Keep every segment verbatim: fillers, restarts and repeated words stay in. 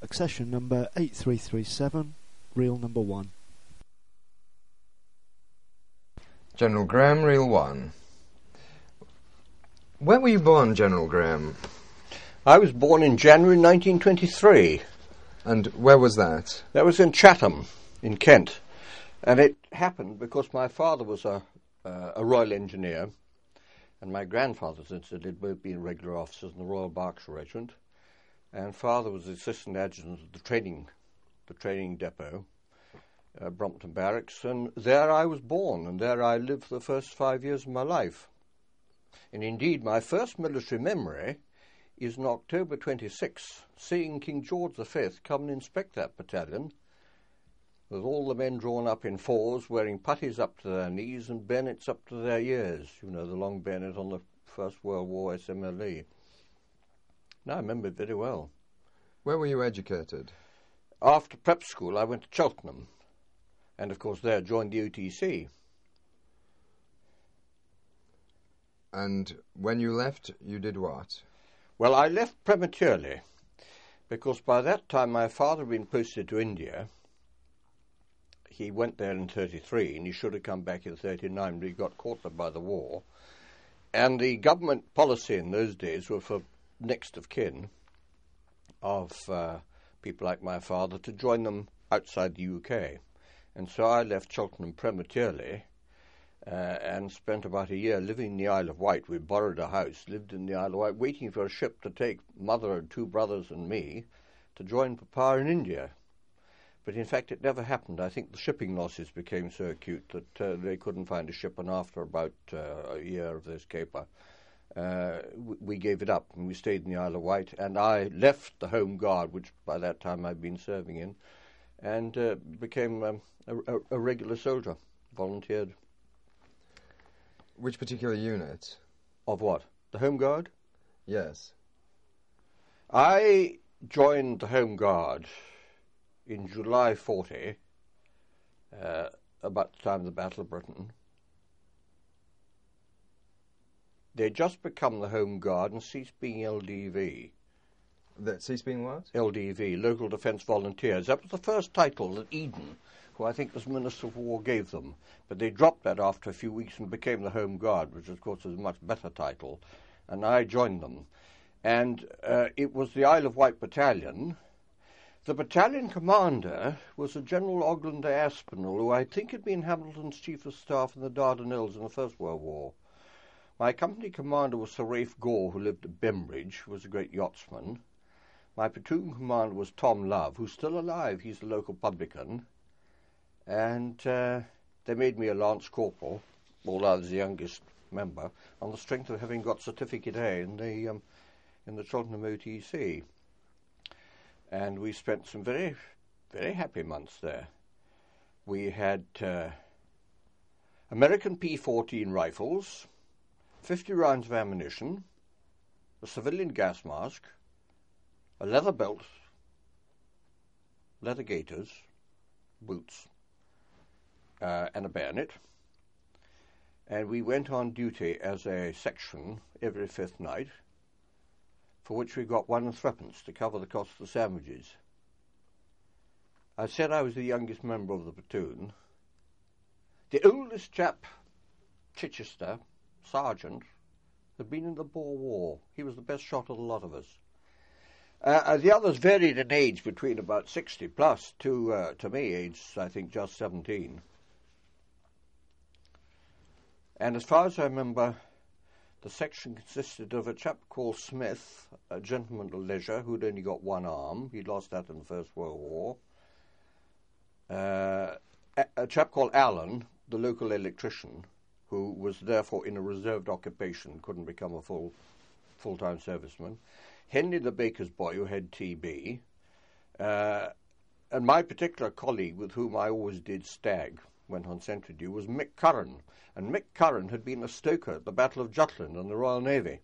accession number eight three three seven, reel number one. General Graham, reel one. Where were you born, General Graham? I was born in January nineteen twenty-three. And where was that? That was in Chatham, in Kent. And it happened because my father was a, uh, a Royal Engineer, and my grandfather, since they had both been regular officers in the Royal Berkshire Regiment, and father was the assistant adjutant of the training, the training depot, uh, Brompton Barracks, and there I was born, and there I lived for the first five years of my life. And indeed, my first military memory is on October twenty-sixth, seeing King George the Fifth come and inspect that battalion, with all the men drawn up in fours, wearing puttees up to their knees and bayonets up to their ears, you know, the long bayonet on the First World War S M L E. Now I remember it very well. Where were you educated? After prep school, I went to Cheltenham, and of course there joined the O T C. And when you left, you did what? Well, I left prematurely, because by that time my father had been posted to India. He went there in thirty-three, and he should have come back in thirty-nine, but he got caught there by the war. And the government policy in those days was for next of kin of uh, people like my father to join them outside the U K. And so I left Cheltenham prematurely uh, and spent about a year living in the Isle of Wight. We borrowed a house, lived in the Isle of Wight, waiting for a ship to take mother and two brothers and me to join Papa in India. But in fact, it never happened. I think the shipping losses became so acute that uh, they couldn't find a ship, and after about uh, a year of this caper, uh, we gave it up, and we stayed in the Isle of Wight, and I left the Home Guard, which by that time I'd been serving in, and uh, became um, a, a regular soldier, volunteered. Which particular unit? Of what? The Home Guard? Yes. I joined the Home Guard in July forty, uh, about the time of the Battle of Britain. They'd just become the Home Guard and ceased being L D V. That ceased being what? L D V, Local Defence Volunteers. That was the first title that Eden, who I think was Minister of War, gave them. But they dropped that after a few weeks and became the Home Guard, which of course was a much better title. And I joined them. And uh, it was the Isle of Wight Battalion. The battalion commander was a General Oglander Aspinall, who I think had been Hamilton's Chief of Staff in the Dardanelles in the First World War. My company commander was Sir Rafe Gore, who lived at Bembridge, who was a great yachtsman. My platoon commander was Tom Love, who's still alive. He's a local publican. And uh, they made me a Lance Corporal, although I was the youngest member, on the strength of having got Certificate A in the, um, in the Cheltenham O T C. And we spent some very, very happy months there. We had uh, American P fourteen rifles, fifty rounds of ammunition, a civilian gas mask, a leather belt, leather gaiters, boots, uh, and a bayonet. And we went on duty as a section every fifth night, for which we got one and threepence to cover the cost of the sandwiches. I said I was the youngest member of the platoon. The oldest chap, Chichester, sergeant, had been in the Boer War. He was the best shot of the lot of us. Uh, the others varied in age between about sixty plus to, uh, to me, age, I think, just seventeen. And as far as I remember, the section consisted of a chap called Smith, a gentleman of leisure, who'd only got one arm. He'd lost that in the First World War. Uh, a, a chap called Allen, the local electrician, who was therefore in a reserved occupation, couldn't become a full, full-time serviceman. Henry the baker's boy, who had T B. Uh, and my particular colleague, with whom I always did stag, went on sentry duty, was Mick Curran. And Mick Curran had been a stoker at the Battle of Jutland in the Royal Navy.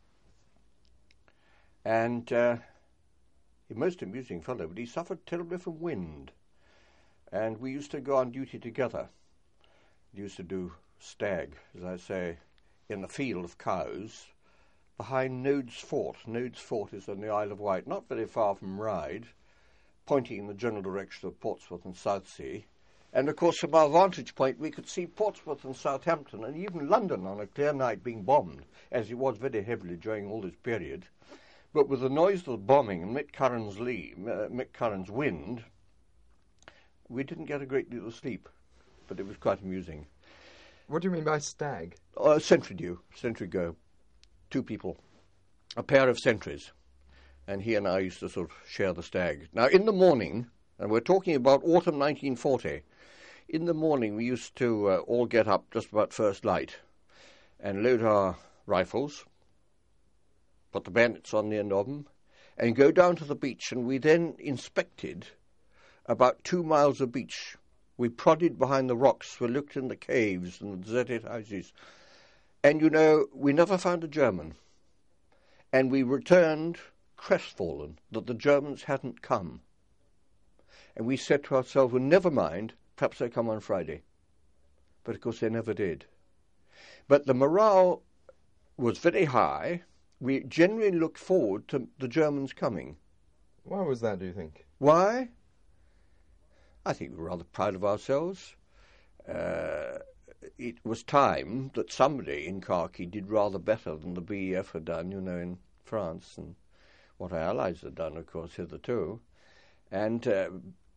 And uh, a most amusing fellow, but he suffered terribly from wind. And we used to go on duty together. We used to do stag, as I say, in the field of cows, behind Nodes Fort. Nodes Fort is on the Isle of Wight, not very far from Ryde. pointing in the general direction of Portsmouth and Southsea. And, of course, from our vantage point, we could see Portsmouth and Southampton and even London on a clear night being bombed, as it was very heavily during all this period. But with the noise of the bombing and Mick Curran's, lee, uh, Mick Curran's wind, we didn't get a great deal of sleep, but it was quite amusing. What do you mean by stag? Uh, sentry due, sentry go. Two people, a pair of sentries. And he and I used to sort of share the stag. Now, in the morning, and we're talking about autumn nineteen forty, in the morning we used to uh, all get up just about first light and load our rifles, put the bayonets on the end of them, and go down to the beach, and we then inspected about two miles of beach. We prodded behind the rocks, we looked in the caves and the deserted houses. And, you know, we never found a German. And we returned crestfallen that the Germans hadn't come. And we said to ourselves, well, never mind, perhaps they'll come on Friday. But, of course, they never did. But the morale was very high. We genuinely looked forward to the Germans coming. Why was that, do you think? Why? I think we were rather proud of ourselves. Uh, it was time that somebody in Khaki did rather better than the B E F had done, you know, in France, and what our allies had done, of course, hitherto. And uh,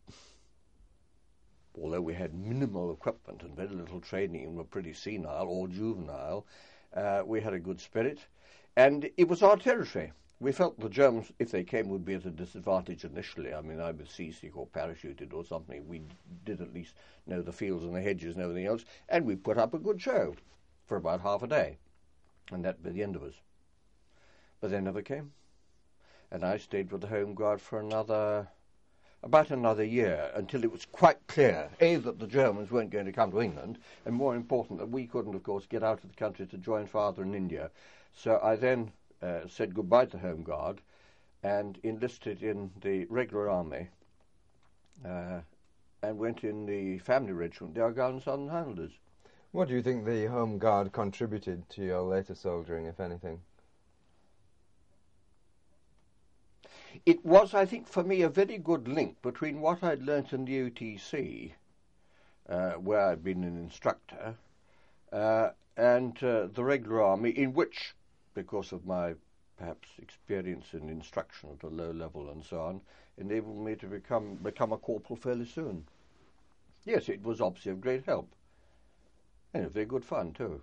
although we had minimal equipment and very little training and were pretty senile or juvenile, uh, we had a good spirit. And it was our territory. We felt the Germans, if they came, would be at a disadvantage initially. I mean, either seasick or parachuted or something. We did at least know the fields and the hedges and everything else, and we put up a good show for about half a day. And that was the end of us. But they never came. And I stayed with the Home Guard for another, about another year, until it was quite clear, A, that the Germans weren't going to come to England, and more important, that we couldn't, of course, get out of the country to join father in India. So I then Uh, said goodbye to the Home Guard and enlisted in the regular army uh, and went in the family regiment, the Argyll and Southern Highlanders. What do you think the Home Guard contributed to your later soldiering, if anything? It was, I think, for me, a very good link between what I'd learnt in the O T C, uh, where I'd been an instructor, uh, and uh, the regular army, in which, because of my perhaps experience in instruction at a low level and so on, enabled me to become become a corporal fairly soon. Yes, it was obviously of great help. And it was very good fun too.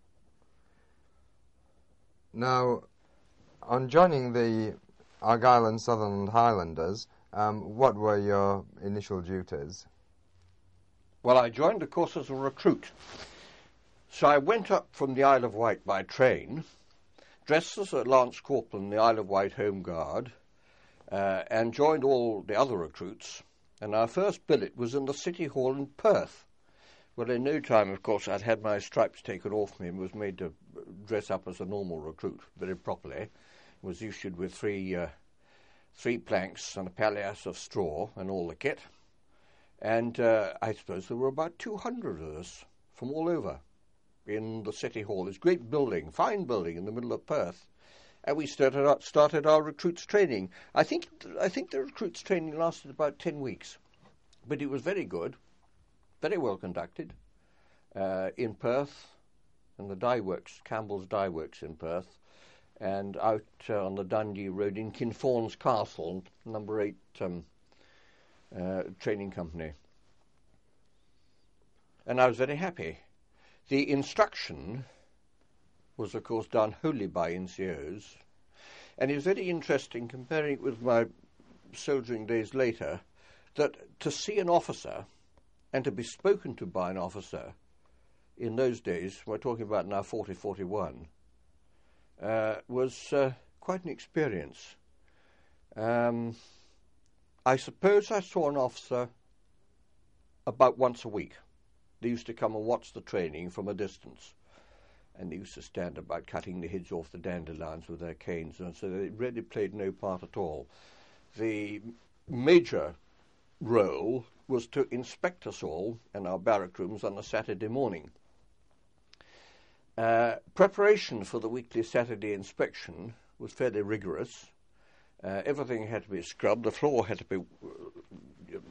Now, on joining the Argyll and Southern Highlanders, um, what were your initial duties? Well, I joined, of course, as a recruit. So I went up from the Isle of Wight by train, dressed as a Lance Corporal in the Isle of Wight Home Guard, uh, and joined all the other recruits. And our first billet was in the City Hall in Perth. Well, in no time, of course, I'd had my stripes taken off me and was made to dress up as a normal recruit very properly. Was issued with three uh, three planks and a palliasse of straw and all the kit. And uh, I suppose there were about two hundred of us from all over in the City Hall, this great building, fine building in the middle of Perth. And we started our, started our recruits training. I think I think the recruits training lasted about ten weeks, but it was very good, very well conducted, uh, in Perth, in the dye works, Campbell's Dye Works in Perth, and out uh, on the Dundee Road in Kinfauns Castle, number eight um, uh, training company. And I was very happy. The instruction was, of course, done wholly by N C Os, and it was very interesting, comparing it with my soldiering days later, that to see an officer and to be spoken to by an officer in those days, we're talking about now forty, forty-one, uh, was uh, quite an experience. Um, I suppose I saw an officer about once a week. They used to come and watch the training from a distance, and they used to stand about cutting the heads off the dandelions with their canes, and so they really played no part at all. The major role was to inspect us all in our barrack rooms on a Saturday morning. Uh, preparation for the weekly Saturday inspection was fairly rigorous. Uh, everything had to be scrubbed, the floor had to be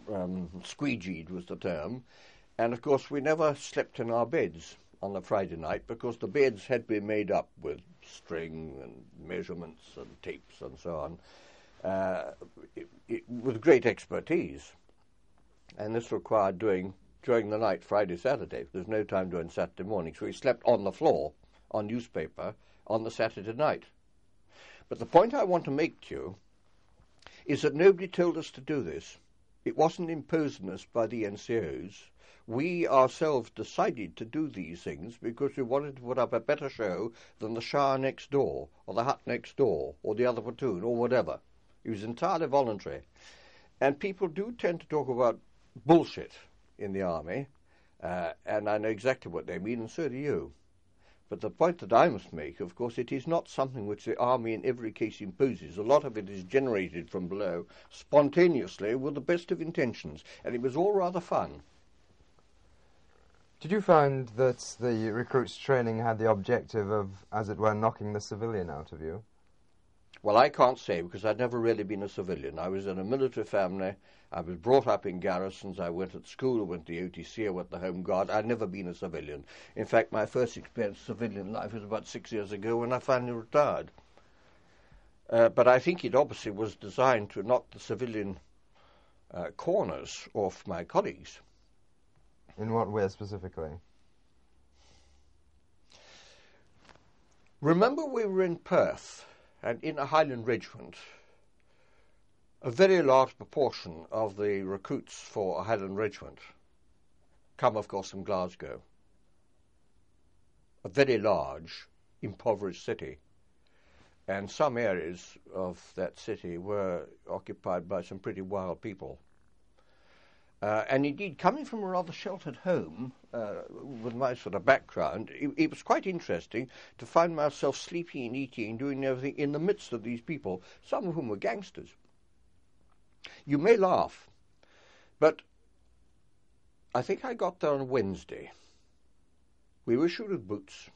um, squeegeed was the term. And, of course, we never slept in our beds on a Friday night because the beds had been made up with string and measurements and tapes and so on, uh, it, it, with great expertise. And this required doing during the night, Friday, Saturday. There's no time doing Saturday morning. So we slept on the floor, on newspaper, on the Saturday night. But the point I want to make to you is that nobody told us to do this. It wasn't imposed on us by the N C Os. We ourselves decided to do these things because we wanted to put up a better show than the Shah next door, or the hut next door, or the other platoon, or whatever. It was entirely voluntary. And people do tend to talk about bullshit in the army, uh, and I know exactly what they mean, and so do you. But the point that I must make, of course, it is not something which the army in every case imposes. A lot of it is generated from below, spontaneously, with the best of intentions, and it was all rather fun. Did you find that the recruits' training had the objective of, as it were, knocking the civilian out of you? Well, I can't say, because I'd never really been a civilian. I was in a military family. I was brought up in garrisons. I went to school, I went to the O T C, I went to the Home Guard. I'd never been a civilian. In fact, my first experience of civilian life was about six years ago when I finally retired. Uh, but I think it obviously was designed to knock the civilian uh, corners off my colleagues. In what way specifically? Remember, we were in Perth, and in a Highland regiment, a very large proportion of the recruits for a Highland regiment come, of course, from Glasgow, a very large, impoverished city. And some areas of that city were occupied by some pretty wild people. Uh, and indeed, coming from a rather sheltered home, uh, with my sort of background, it, it was quite interesting to find myself sleeping and eating and doing everything in the midst of these people, some of whom were gangsters. You may laugh, but I think I got there on Wednesday. We were issued with boots.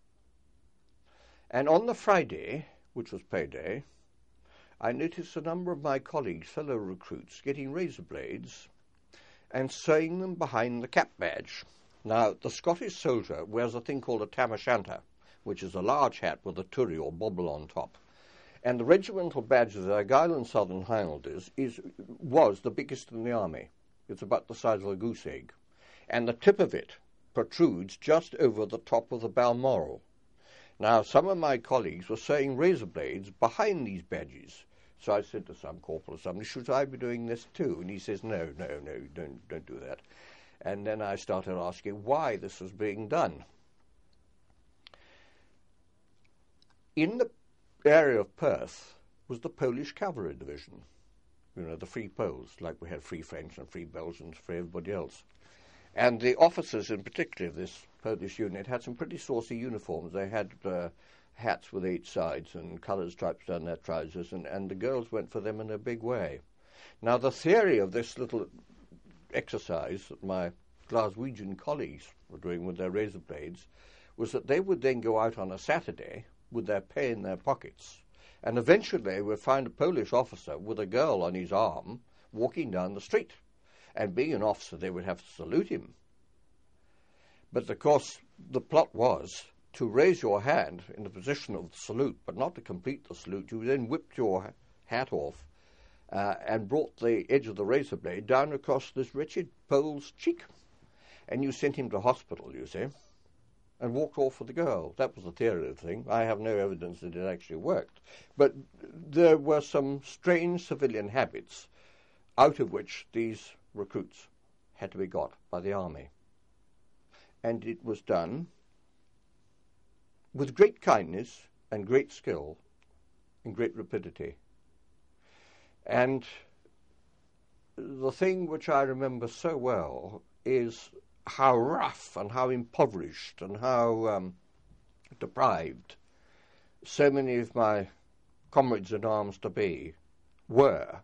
And on the Friday, which was payday, I noticed a number of my colleagues, fellow recruits, getting razor blades and sewing them behind the cap badge. Now, the Scottish soldier wears a thing called a tam o' shanter, which is a large hat with a turry or bobble on top. And the regimental badge of the Argyll and Southern Highlanders is, was the biggest in the army. It's about the size of a goose egg. And the tip of it protrudes just over the top of the Balmoral. Now, some of my colleagues were sewing razor blades behind these badges. So I said to some corporal or somebody, should I be doing this too? And he says, no, no, no, don't, don't do that. And then I started asking why this was being done. In the area of Perth was the Polish Cavalry Division. You know, the Free Poles, like we had Free French and Free Belgians for everybody else. And the officers in particular of this Polish unit had some pretty saucy uniforms. They had uh, hats with eight sides and coloured stripes down their trousers, and, and the girls went for them in a big way. Now, the theory of this little exercise that my Glaswegian colleagues were doing with their razor blades was that they would then go out on a Saturday with their pay in their pockets, and eventually they would find a Polish officer with a girl on his arm walking down the street. And being an officer, they would have to salute him. But, of course, the plot was to raise your hand in the position of the salute, but not to complete the salute. You then whipped your hat off uh, and brought the edge of the razor blade down across this wretched Pole's cheek. And you sent him to hospital, you see, and walked off with the girl. That was the theory of the thing. I have no evidence that it actually worked. But there were some strange civilian habits out of which these recruits had to be got by the army. And it was done with great kindness and great skill and great rapidity. And the thing which I remember so well is how rough and how impoverished and how um, deprived so many of my comrades in arms to be were.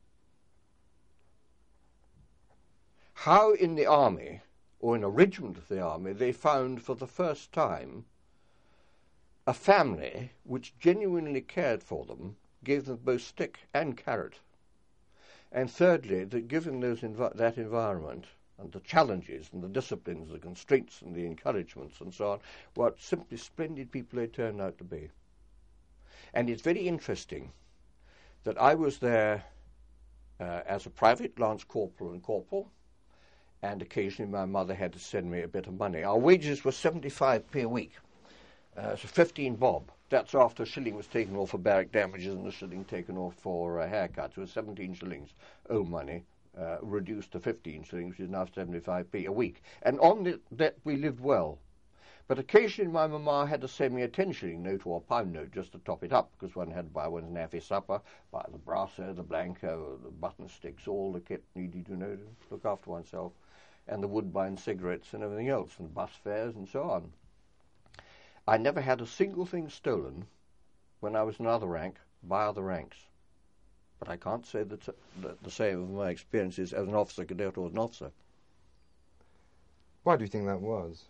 How in the army, or in a regiment of the army, they found for the first time a family which genuinely cared for them, gave them both stick and carrot. And thirdly, that given those envi- that environment and the challenges and the disciplines, the constraints and the encouragements and so on, what simply splendid people they turned out to be. And it's very interesting that I was there uh, as a private lance corporal and corporal, and occasionally my mother had to send me a bit of money. Our wages were seventy-five p a week, uh, so fifteen bob. That's after a shilling was taken off for barrack damages and a shilling taken off for uh, haircuts. It was seventeen shillings, old money, uh, reduced to fifteen shillings, which is now seventy-five p a week. And on the, that we lived well. But occasionally my mamma had to send me a ten shilling note or a pound note just to top it up, because one had to buy one's naffy supper, buy the brasso, the blanco, the button sticks, all the kit needed, you know, to look after oneself, and the Woodbine cigarettes and everything else, and bus fares and so on. I never had a single thing stolen when I was in other rank by other ranks. But I can't say that the, the same of my experiences as an officer cadet or an officer. Why do you think that was?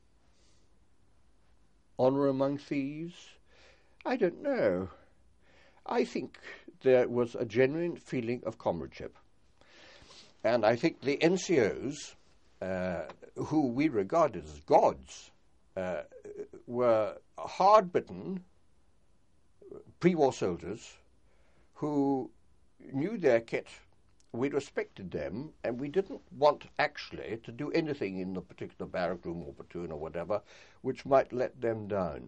Honour among thieves? I don't know. I think there was a genuine feeling of comradeship. And I think the N C Os, uh, who we regarded as gods, uh, were hard-bitten pre-war soldiers who knew their kit. We respected them, and we didn't want actually to do anything in the particular barrack room or platoon or whatever which might let them down.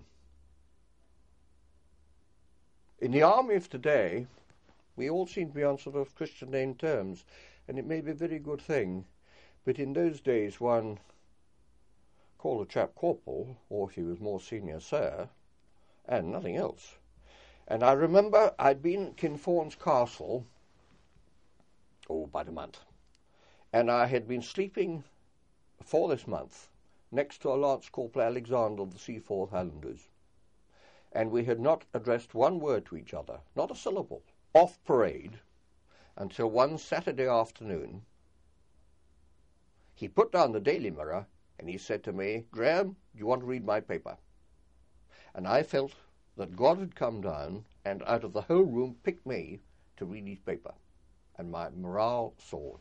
In the army of today, we all seem to be on sort of Christian name terms, and it may be a very good thing, but in those days one called a chap corporal, or if he was more senior, sir, and nothing else. And I remember I'd been at Kinfauns Castle, oh, about a month, and I had been sleeping for this month next to a Lance Corporal Alexander of the Seaforth Highlanders, and we had not addressed one word to each other, not a syllable, off parade, until one Saturday afternoon he put down the Daily Mirror and he said to me, "Graham, do you want to read my paper?" And I felt that God had come down and out of the whole room picked me to read his paper, and my morale soared.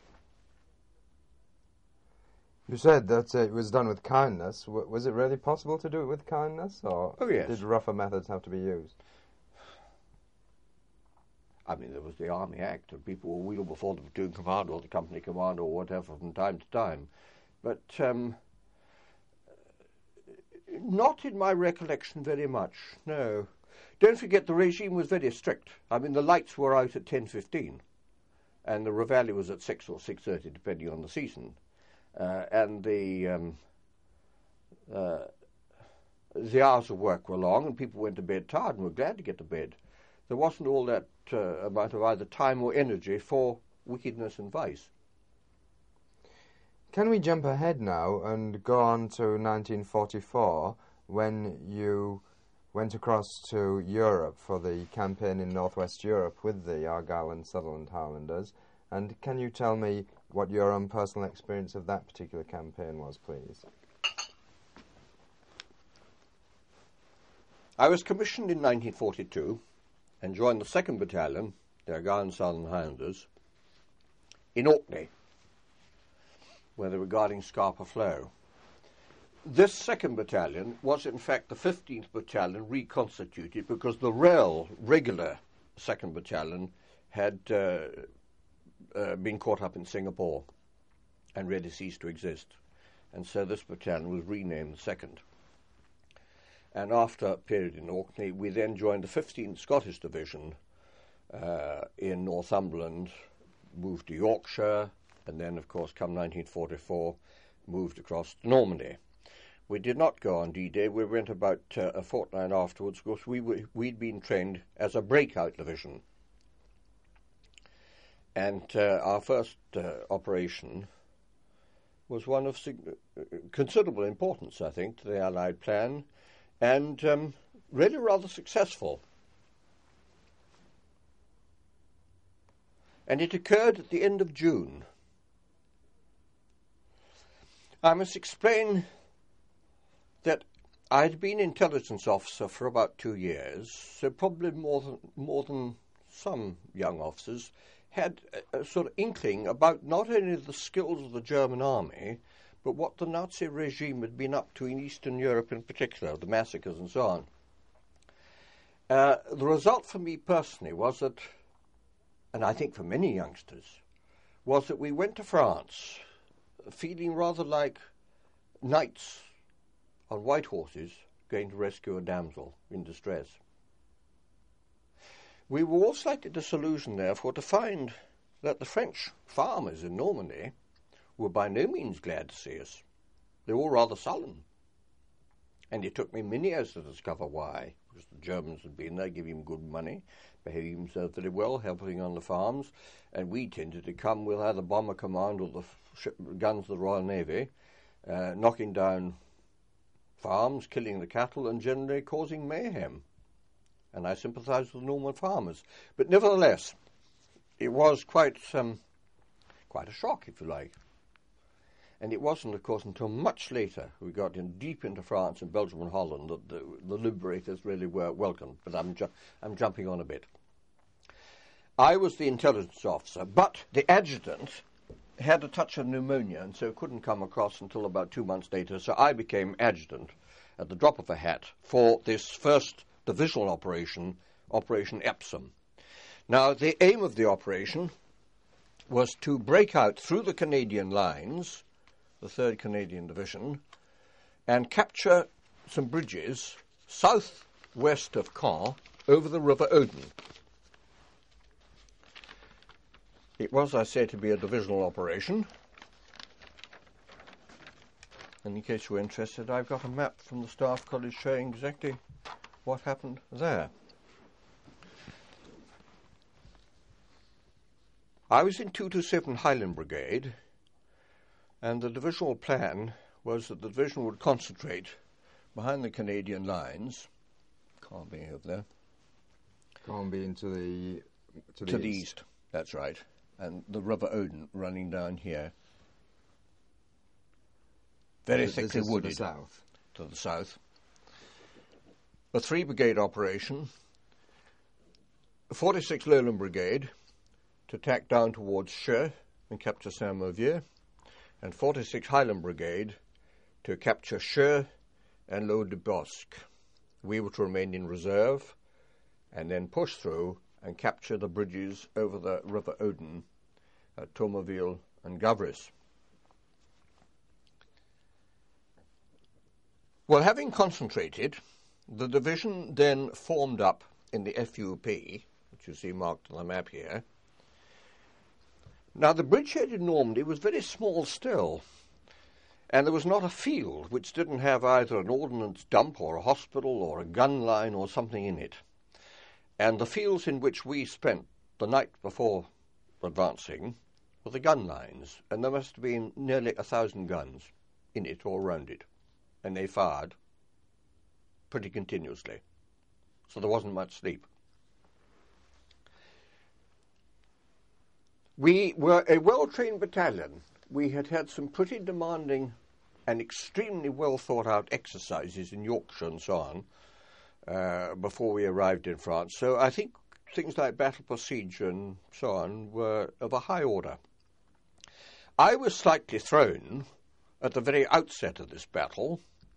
You said that uh, it was done with kindness. W- was it really possible to do it with kindness, or Oh, yes. did rougher methods have to be used? I mean, there was the Army Act, and people were wheeled before the platoon commander or the company commander or whatever from time to time. But um, not in my recollection very much, no. Don't forget the regime was very strict. I mean, the lights were out at ten fifteen, and the reveille was at six or six thirty, depending on the season. Uh, and the um, uh, the hours of work were long, and people went to bed tired and were glad to get to bed. There wasn't all that uh, amount of either time or energy for wickedness and vice. Can we jump ahead now and go on to nineteen forty-four, when you went across to Europe for the campaign in Northwest Europe with the Argyll and Sutherland Highlanders? And can you tell me what your own personal experience of that particular campaign was, please? I was commissioned in nineteen forty-two and joined the second Battalion, the Argyll and Sutherland Highlanders, in Orkney, where they were guarding Scapa Flow. This second battalion was in fact the fifteenth Battalion reconstituted, because the real, regular second Battalion had uh, uh, been caught up in Singapore and really ceased to exist. And so this battalion was renamed the second. And after a period in Orkney, we then joined the fifteenth Scottish Division uh, in Northumberland, moved to Yorkshire, and then, of course, come nineteen forty-four, moved across to Normandy. We did not go on D-Day. We went about uh, a fortnight afterwards, because we were, we'd been trained as a breakout division. And uh, our first uh, operation was one of sig- considerable importance, I think, to the Allied plan, and um, really rather successful. And it occurred at the end of June. I must explain that I'd been intelligence officer for about two years, so probably more than more than some young officers had a, a sort of inkling about not only the skills of the German army, but what the Nazi regime had been up to in Eastern Europe in particular, the massacres and so on. Uh, the result for me personally was that, and I think for many youngsters, was that we went to France feeling rather like knights on white horses going to rescue a damsel in distress. We were all slightly disillusioned, therefore, to find that the French farmers in Normandy were by no means glad to see us. They were all rather sullen. And it took me many years to discover why. Because the Germans had been there, giving him good money, behaving themselves very well, helping on the farms, and we tended to come with either Bomber Command or the ship, guns of the Royal Navy, uh, knocking down farms, killing the cattle, and generally causing mayhem. And I sympathised with the Norman farmers. But nevertheless, it was quite, um, quite a shock, if you like. And it wasn't, of course, until much later we got in deep into France and Belgium and Holland that the, the liberators really were welcomed. But I'm, ju- I'm jumping on a bit. I was the intelligence officer, but the adjutant had a touch of pneumonia and so couldn't come across until about two months later. So I became adjutant at the drop of a hat for this first divisional operation, Operation Epsom. Now, the aim of the operation was to break out through the Canadian lines, the third Canadian Division, and capture some bridges south-west of Caen over the River Odin. It was, I say, to be a divisional operation. And in case you're interested, I've got a map from the Staff College showing exactly what happened there. I was in two twenty-seven Highland Brigade, and the divisional plan was that the division would concentrate behind the Canadian lines. Can't be over there. Can't be into the to the to east. the east. That's right, and the River Odin running down here, very This thickly is to wooded the south. to the south. A three brigade operation. forty-six Lowland Brigade to tack down towards Cher and capture Saint-Mauvier, and forty-six Highland Brigade to capture Cher and L'Eau de Bosque. We were to remain in reserve and then push through and capture the bridges over the River Odin at Tourmeville and Gavris. Well, having concentrated, the division then formed up in the F U P, which you see marked on the map here. Now, the bridgehead in Normandy was very small still, and there was not a field which didn't have either an ordnance dump or a hospital or a gun line or something in it. And the fields in which we spent the night before advancing were the gun lines, and there must have been nearly a thousand guns in it or around it, and they fired pretty continuously, so there wasn't much sleep. We were a well-trained battalion. We had had some pretty demanding and extremely well-thought-out exercises in Yorkshire and so on uh, before we arrived in France. So I think things like battle procedure and so on were of a high order. I was slightly thrown at the very outset of this battle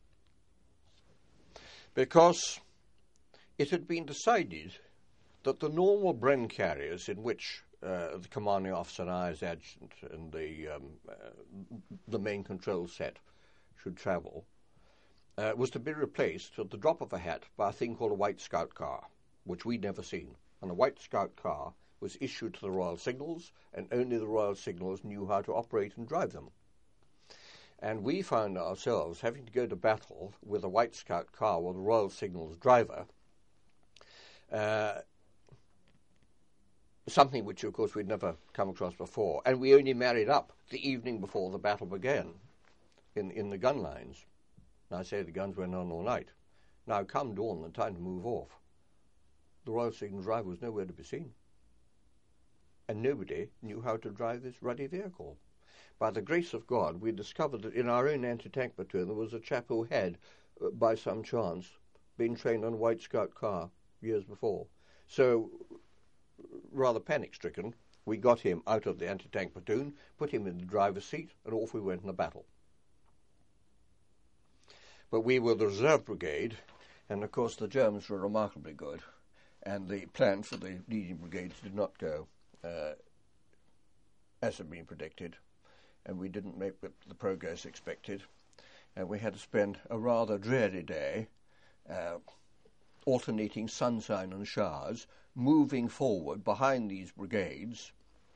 because it had been decided that the normal Bren carriers in which uh, the commanding officer and I as adjutant and the, um, uh, the main control set should travel uh, was to be replaced at the drop of a hat by a thing called a White Scout car, which we'd never seen. And a White Scout car was issued to the Royal Signals, and only the Royal Signals knew how to operate and drive them. And we found ourselves having to go to battle with a White Scout car with a Royal Signals driver, uh, something which, of course, we'd never come across before. And we only married up the evening before the battle began in, in the gun lines. And I say the guns went on all night. Now, come dawn, the time to move off, the Royal Signals driver was nowhere to be seen. And nobody knew how to drive this ruddy vehicle. By the grace of God, we discovered that in our own anti-tank platoon there was a chap who had, uh, by some chance, been trained on a White Scout car years before. So, rather panic-stricken, we got him out of the anti-tank platoon, put him in the driver's seat, and off we went in the battle. But we were the reserve brigade, and of course the Germans were remarkably good, and the plan for the leading brigades did not go uh, as had been predicted, and we didn't make the progress expected, and we had to spend a rather dreary day uh, alternating sunshine and showers, moving forward behind these brigades.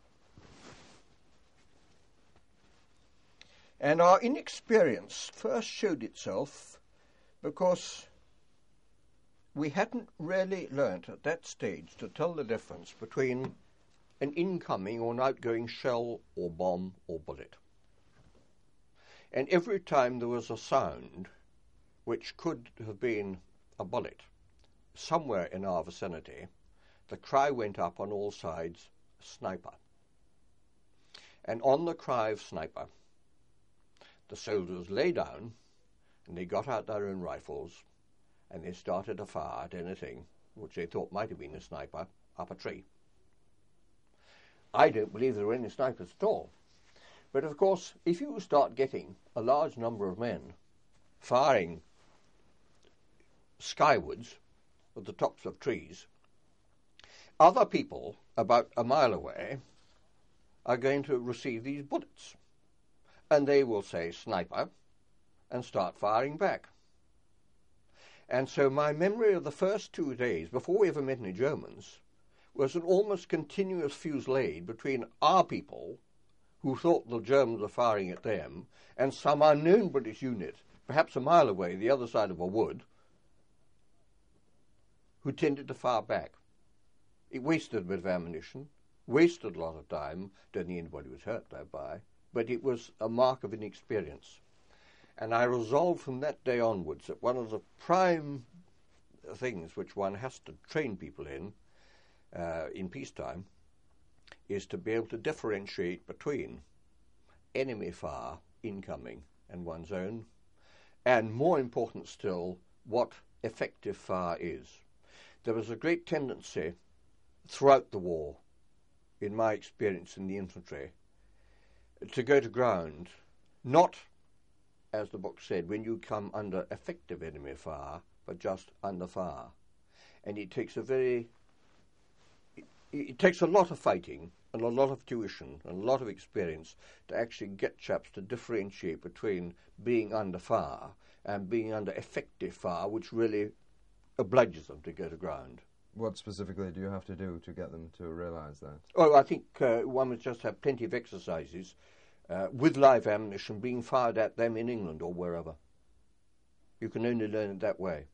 And our inexperience first showed itself because we hadn't really learnt at that stage to tell the difference between an incoming or an outgoing shell or bomb or bullet. And every time there was a sound which could have been a bullet somewhere in our vicinity, the cry went up on all sides, sniper. And on the cry of sniper, the soldiers lay down and they got out their own rifles and they started to fire at anything which they thought might have been a sniper up a tree. I don't believe there were any snipers at all. But of course, if you start getting a large number of men firing skywards at the tops of trees, other people about a mile away are going to receive these bullets. And they will say sniper and start firing back. And so my memory of the first two days, before we ever met any Germans, was an almost continuous fusillade between our people, who thought the Germans were firing at them, and some unknown British unit, perhaps a mile away, the other side of a wood, who tended to fire back. It wasted a bit of ammunition, wasted a lot of time, don't think anybody was hurt thereby, but it was a mark of inexperience. And I resolved from that day onwards that one of the prime things which one has to train people in, uh, in peacetime, is to be able to differentiate between enemy fire, incoming, and one's own, and more important still, what effective fire is. There was a great tendency throughout the war, in my experience in the infantry, to go to ground, not, as the book said, when you come under effective enemy fire, but just under fire. And it takes a very, it, it takes a lot of fighting and a lot of tuition and a lot of experience to actually get chaps to differentiate between being under fire and being under effective fire, which really obliges them to go to ground. What specifically do you have to do to get them to realise that? Oh, I think uh, one must just have plenty of exercises uh, with live ammunition being fired at them in England or wherever. You can only learn it that way.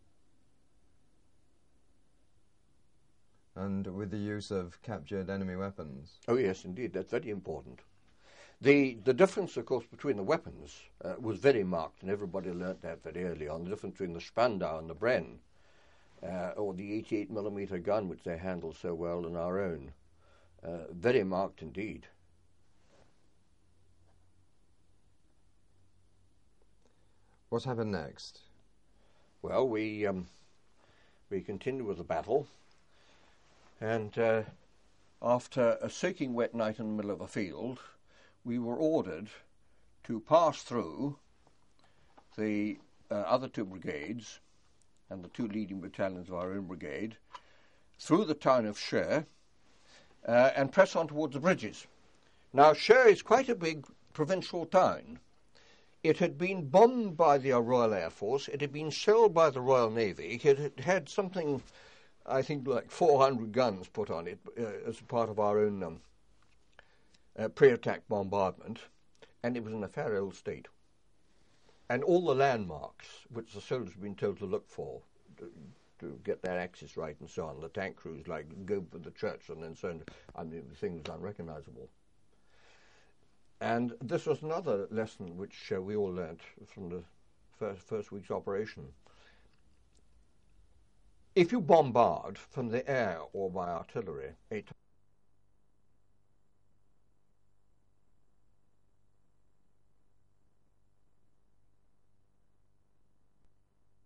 And with the use of captured enemy weapons? Oh, yes, indeed. That's very important. The the difference, of course, between the weapons uh, was very marked, and everybody learnt that very early on, the difference between the Spandau and the Bren, uh, or the eighty-eight millimeter gun, which they handled so well, and our own. Uh, very marked indeed. What happened next? Well, we, um, we continued with the battle, and uh, after a soaking wet night in the middle of a field, we were ordered to pass through the uh, other two brigades and the two leading battalions of our own brigade through the town of Scher uh, and press on towards the bridges. Now, Scher is quite a big provincial town. It had been bombed by the Royal Air Force. It had been shelled by the Royal Navy. It had had something, I think, like four hundred guns put on it uh, as part of our own um, uh, pre-attack bombardment, and it was in a fair old state. And all the landmarks, which the soldiers had been told to look for, to, to get their axis right and so on, the tank crews, like, go for the church and then so on, I mean, the thing was unrecognizable. And this was another lesson which uh, we all learnt from the first, first week's operation. If you bombard from the air or by artillery, a